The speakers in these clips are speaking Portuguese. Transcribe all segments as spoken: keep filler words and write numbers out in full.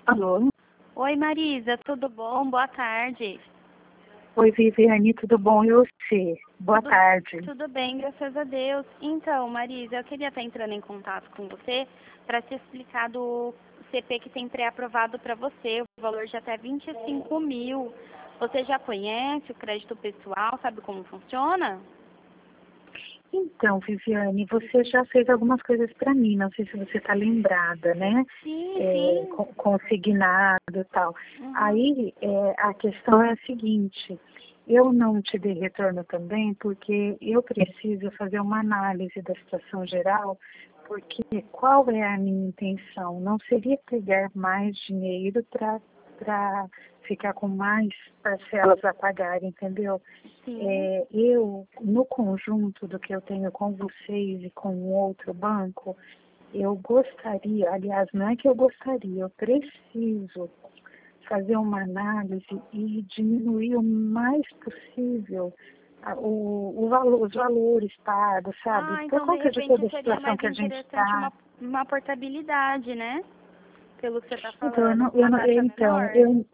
Alô? Oi, Marisa, tudo bom? Boa tarde. Oi, Viviane, tudo bom? E você? Boa tudo, tarde. Tudo bem, graças a Deus. Então, Marisa, eu queria estar entrando em contato com você para te explicar do C P que tem pré-aprovado para você, o valor de até vinte e cinco mil. Você já conhece o crédito pessoal, sabe como funciona? Então, Viviane, você já fez algumas coisas para mim, não sei se você está lembrada, né? Sim, É, sim. co- consignado e tal. Uhum. Aí, é, a questão é a seguinte, eu não te dei retorno também porque eu preciso fazer uma análise da situação geral, porque qual é a minha intenção? Não seria pegar mais dinheiro para para ficar com mais parcelas a pagar, entendeu? Sim. É, eu, no conjunto do que eu tenho com vocês e com o outro banco, eu gostaria, aliás, não é que eu gostaria, eu preciso fazer uma análise e diminuir o mais possível a- o, o valor, os valores pagos, sabe? Ah, Por então de conta de repente toda a seria situação mais que a gente interessante está. uma, uma portabilidade, né? Pelo que você está Então, eu falando, não, com eu uma não, eu- taxa então, menor. eu,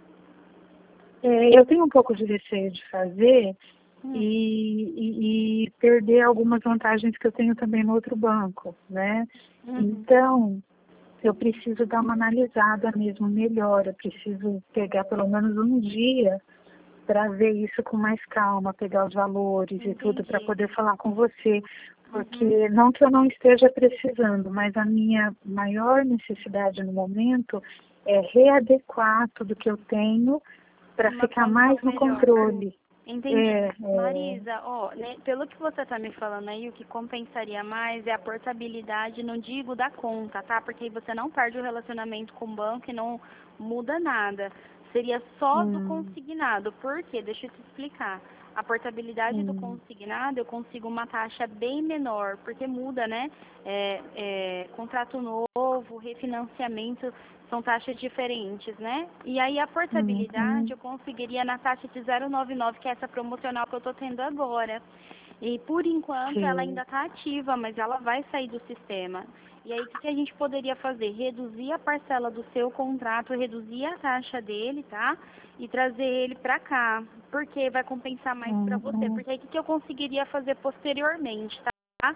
é, eu tenho um pouco de receio de fazer Hum. e, e, e perder algumas vantagens que eu tenho também no outro banco, né? Uhum. Então, eu preciso dar uma analisada mesmo melhor, eu preciso pegar pelo menos um dia para ver isso com mais calma, pegar os valores e tudo para Entendi. poder falar com você, porque Uhum. não que eu não esteja precisando, mas a minha maior necessidade no momento é readequar tudo que eu tenho para Uma ficar condição mais no melhor. controle. Entendi. É, é, Marisa, ó, né, pelo que você está me falando aí, o que compensaria mais é a portabilidade, não digo da conta, tá? Porque aí você não perde o relacionamento com o banco e não muda nada. Seria só do hum, consignado. Por quê? Deixa eu te explicar. A portabilidade do hum, consignado, eu consigo uma taxa bem menor, porque muda, né? É, é, contrato novo, refinanciamento, são taxas diferentes, né? E aí a hum, portabilidade hum, eu conseguiria na taxa de zero vírgula noventa e nove, que é essa promocional que eu estou tendo agora. E por enquanto ela sim, ainda está ativa, mas ela vai sair do sistema. E aí o que, que a gente poderia fazer? Reduzir a parcela do seu contrato, reduzir a taxa dele, tá? E trazer ele para cá, porque vai compensar mais para hum, você. hum, Porque aí o que, que eu conseguiria fazer posteriormente, tá?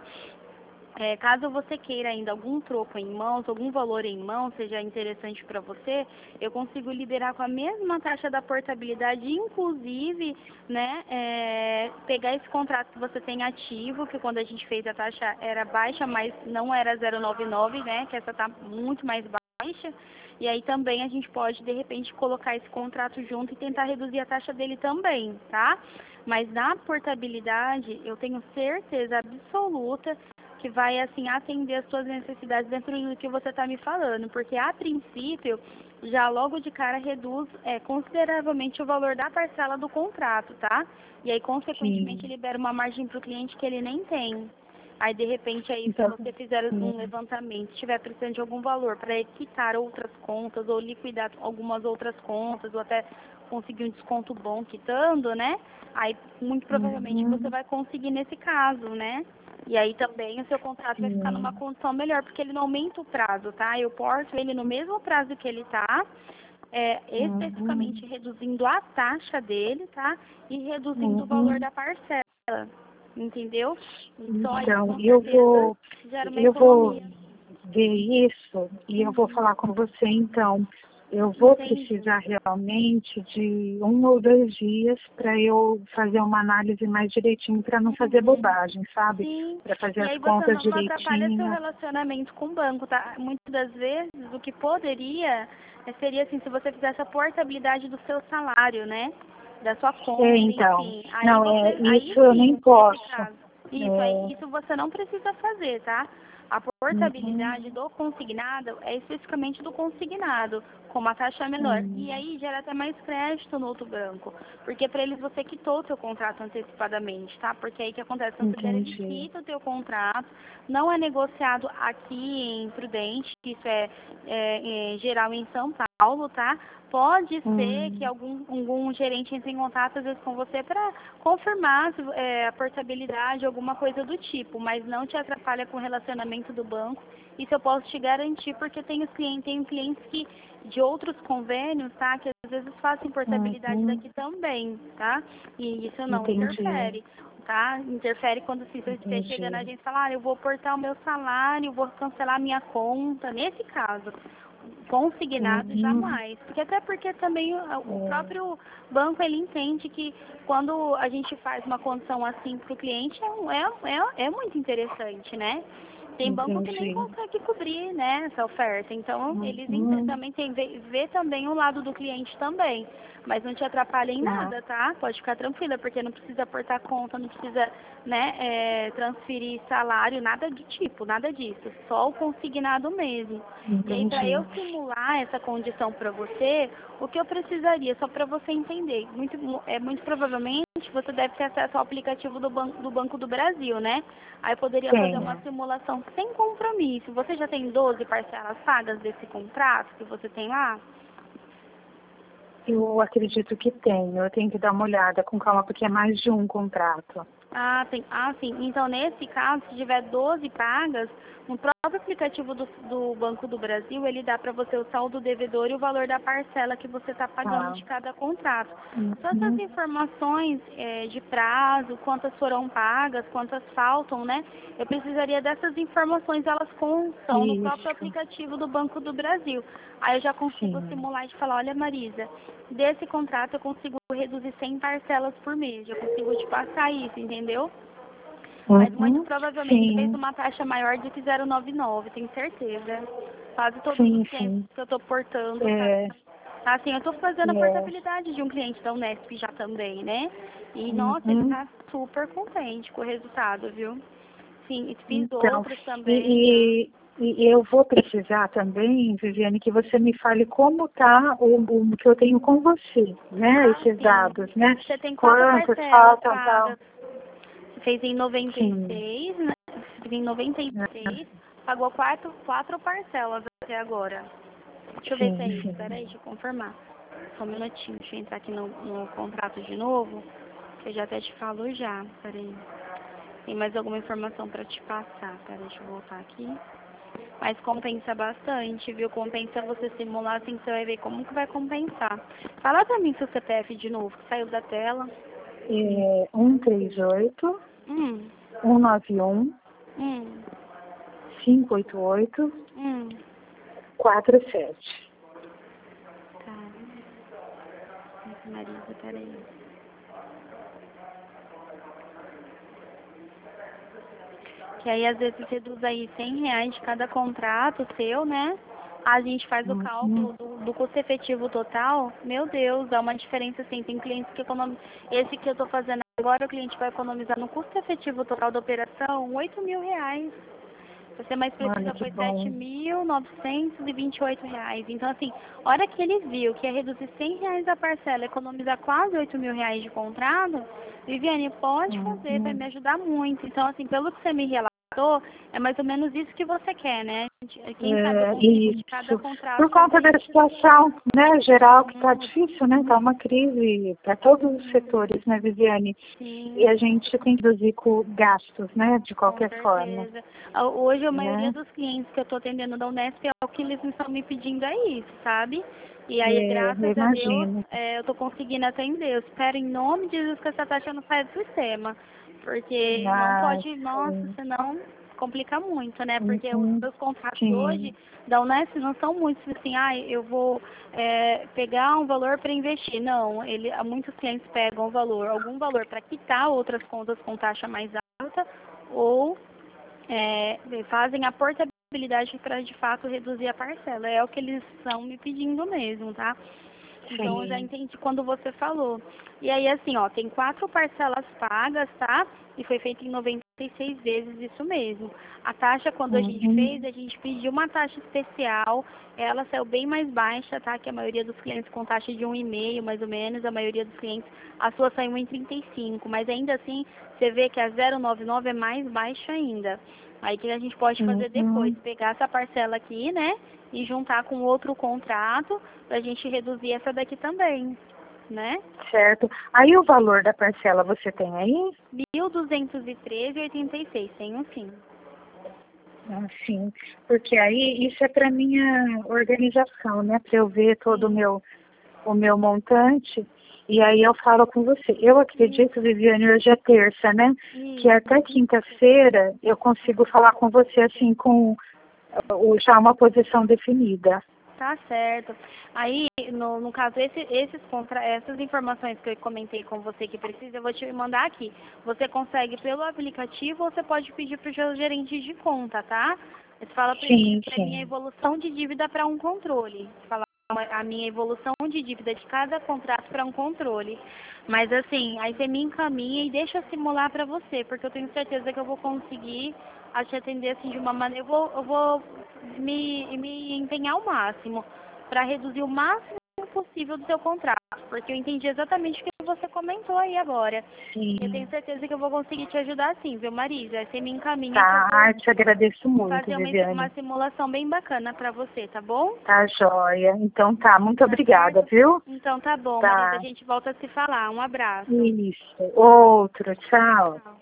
É, caso você queira ainda algum troco em mãos, algum valor em mãos, seja interessante para você, eu consigo liberar com a mesma taxa da portabilidade, inclusive, né, é, pegar esse contrato que você tem ativo, que quando a gente fez a taxa era baixa, mas não era zero vírgula noventa e nove, né, que essa está muito mais baixa, e aí também a gente pode, de repente, colocar esse contrato junto e tentar reduzir a taxa dele também, tá? Mas na portabilidade, eu tenho certeza absoluta que vai assim atender as suas necessidades dentro do que você está me falando, porque a princípio já logo de cara reduz é, consideravelmente o valor da parcela do contrato, tá? E aí consequentemente sim. libera uma margem para o cliente que ele nem tem. Aí de repente aí se Então, você fizer um hum, levantamento, estiver precisando de algum valor para quitar outras contas ou liquidar algumas outras contas ou até conseguir um desconto bom quitando, né? Aí muito provavelmente você uhum, vai conseguir nesse caso, né? E aí também o seu contrato vai ficar numa sim. condição melhor, porque ele não aumenta o prazo, tá? Eu porto ele no mesmo prazo que ele tá, é, Uhum, especificamente reduzindo a taxa dele, tá? E reduzindo o valor uhum. da parcela, entendeu? E só isso Então, com eu certeza vou, gera uma eu vou economia. ver isso e eu vou Uhum. falar com você. Então, eu vou Entendi. precisar realmente de um ou dois dias para eu fazer uma análise mais direitinho, para não fazer Uhum. bobagem, sabe? Sim, Para fazer e as aí você contas não atrapalha seu direitinho. relacionamento com o banco, tá? Muitas das vezes o que poderia eh, seria assim, se você fizesse a portabilidade do seu salário, né? Da sua É, conta, então, enfim. Aí não, é, você, aí isso eu nem sim, nesse posso. caso. Isso, aí É, isso você não precisa fazer, tá? A uhum, portabilidade do consignado é especificamente do consignado, com uma taxa menor. E hum, aí gera até mais crédito no outro banco. Porque para eles você quitou o seu contrato antecipadamente, tá? Porque aí o que acontece? Então, você ele entendi. quita o teu contrato, não é negociado aqui em Prudente, isso é, é, é geral em São Paulo, tá? Pode ser que Hum, algum, algum gerente entre em contato às vezes com você para confirmar é, a portabilidade, alguma coisa do tipo, mas não te atrapalha com o relacionamento funcionamento do banco. Isso eu posso te garantir, porque tenho clientes, tenho clientes que, de outros convênios, tá? Que às vezes fazem portabilidade Uhum. daqui também, tá? E isso não Entendi. interfere, tá? Interfere quando assim, você Entendi. chega na agência e fala, ah, eu vou portar o meu salário, vou cancelar a minha conta. Nesse caso, consignado Uhum. jamais. Porque até porque também o, o É. próprio banco, ele entende que quando a gente faz uma condição assim para o cliente, é, um- é, é, é muito interessante, né? Tem banco que nem Entendi. consegue cobrir, né, essa oferta. Então, eles ent- Uhum. também tem vê, vê também o lado do cliente também. Mas não te atrapalha em Tá. nada, tá? Pode ficar tranquila, porque não precisa aportar conta, não precisa, né, é, transferir salário, nada do tipo, nada disso. Só o consignado mesmo. E aí, para eu Entendi. simular essa condição para você, o que eu precisaria, só para você entender, muito, é, muito provavelmente você deve ter acesso ao aplicativo do Banco do, Banco do Brasil, né? Aí eu poderia fazer uma Tenho. simulação sem compromisso. Você já tem doze parcelas pagas desse contrato que você tem lá? Eu acredito que tenho. Eu tenho que dar uma olhada com calma, porque é mais de um contrato. Ah, tem. Ah, sim. Então, nesse caso, se tiver doze pagas, no próprio aplicativo do, do Banco do Brasil, ele dá para você o saldo devedor e o valor da parcela que você está pagando Tá. de cada contrato. Só essas Uhum. informações é, de prazo, quantas foram pagas, quantas faltam, né? Eu precisaria dessas informações, elas constam no próprio Isso. aplicativo do Banco do Brasil. Aí eu já consigo Sim. simular e falar, olha, Marisa, desse contrato eu consigo reduzir cem parcelas por mês. Eu consigo te passar isso, entendeu? Mas muito Uhum. provavelmente fez Sim. uma taxa maior do que zero vírgula noventa e nove, tenho certeza. Quase todos os Sim, clientes sim. que eu estou portando, tá? É. Tá, assim, eu estou fazendo a É. portabilidade de um cliente da Unesp já também, né? E, nossa, ele Uhum. tá super contente com o resultado, viu? Sim, e fiz Então, outros também já. e, e, e eu vou precisar também, Viviane, que você me fale como está o, o que eu tenho com você, né? Ah, Esses sim. dados, né? Você tem quatro Quantos parcelas faltam, tal. pagas. Você fez em noventa e Sim. seis, né? Você fez em noventa e seis, pagou quatro, quatro parcelas até agora. Deixa eu ver se é Sim, isso, sim. peraí, deixa eu confirmar. Só um minutinho, deixa eu entrar aqui no, no contrato de novo, que eu já até te falo já, peraí. Tem mais alguma informação pra te passar, peraí, deixa eu voltar aqui. Mas compensa bastante, viu? Compensa você simular, assim, que você vai ver como que vai compensar. Fala pra mim seu C P F de novo, que saiu da tela. É, um três oito, Hum, um nove um, hum, cinco oito oito, hum. quatro sete. Tá. Marisa, peraí. Que aí às vezes reduz aí cem reais de cada contrato seu, né? A gente faz o Uhum. cálculo do, do custo efetivo total. Meu Deus, dá uma diferença assim. Tem clientes que economizam. Esse que eu tô fazendo agora, o cliente vai economizar no custo efetivo total da operação oito mil reais. Pra ser mais Olha precisa, que foi sete bom. mil novecentos e e vinte e oito reais. Então, assim, a hora que ele viu que ia reduzir cem reais a parcela, economizar quase oito mil reais de contrato, Viviane, pode fazer, vai Uhum. me ajudar muito. Então, assim, pelo que você me relatou, é mais ou menos isso que você quer, né? Quem sabe eu É, consigo de cada isso. contrato Por conta fazer da isso. situação, né, geral, que está Hum, difícil, né? Está uma crise para todos os setores, né, Viviane? E sim. a gente tem que reduzir com gastos, né, de Com qualquer forma, certeza. Ah, hoje, a maioria né? dos clientes que eu estou atendendo da Unesp, é o que eles estão me pedindo é isso, sabe? E aí, É, eu graças a Deus, imagino. é, eu estou conseguindo atender. Eu espero, em nome de Jesus, que essa taxa não saia do sistema. Porque não Ah, pode, nossa, sim. senão complica muito, né? Porque os Uhum. meus contratos Sim. hoje da Unesp não são muitos assim, ah, eu vou é, pegar um valor para investir. Não, ele, muitos clientes pegam um valor, algum valor para quitar outras contas com taxa mais alta ou é, fazem a portabilidade para de fato reduzir a parcela. É o que eles estão me pedindo mesmo, tá? Então eu já Sim. entendi quando você falou. E aí assim, ó, tem quatro parcelas pagas, tá? E foi feito em noventa e seis vezes, isso mesmo. A taxa, quando a gente Uhum. fez, a gente pediu uma taxa especial, ela saiu bem mais baixa, tá? Que a maioria dos clientes com taxa de um e meio, mais ou menos, a maioria dos clientes, a sua saiu em trinta e cinco, mas ainda assim, você vê que a zero vírgula noventa e nove é mais baixa ainda. Aí o que a gente pode fazer depois? Uhum. Pegar essa parcela aqui, né? E juntar com outro contrato pra gente reduzir essa daqui também, né? Certo. Aí o valor da parcela você tem aí? mil duzentos e treze vírgula oitenta e seis, tem um sim. Ah, sim, porque aí isso é para minha organização, né? Para eu ver todo o meu, o meu montante. E aí eu falo com você. Eu acredito, Viviane, hoje é terça, né? Que até quinta-feira eu consigo falar com você assim com uh, já uma posição definida. Tá certo. Aí, no, no caso, esse, esses contra, essas informações que eu comentei com você que precisa, eu vou te mandar aqui. Você consegue pelo aplicativo ou você pode pedir para o seu gerente de conta, tá? Você fala para Sim, a minha sim. evolução de dívida para um controle. Você fala a minha evolução de dívida de cada contrato para um controle. Mas assim, aí você me encaminha e deixa eu simular para você, porque eu tenho certeza que eu vou conseguir a te atender assim de uma maneira. Eu vou, eu vou me, me empenhar ao máximo para reduzir o máximo possível do seu contrato, porque eu entendi exatamente o que você comentou aí agora. Sim. Eu tenho certeza que eu vou conseguir te ajudar sim, viu, Marisa? Você me encaminha Tá, que eu ah, te agradeço vou muito, fazer uma, uma Viviane. simulação bem bacana para você, tá bom? Tá joia. Então tá, muito Tá obrigada, certo? viu? Então tá bom, Marisa, a Tá. gente volta a se falar. Um abraço. Isso. Outro, tchau. Tchau.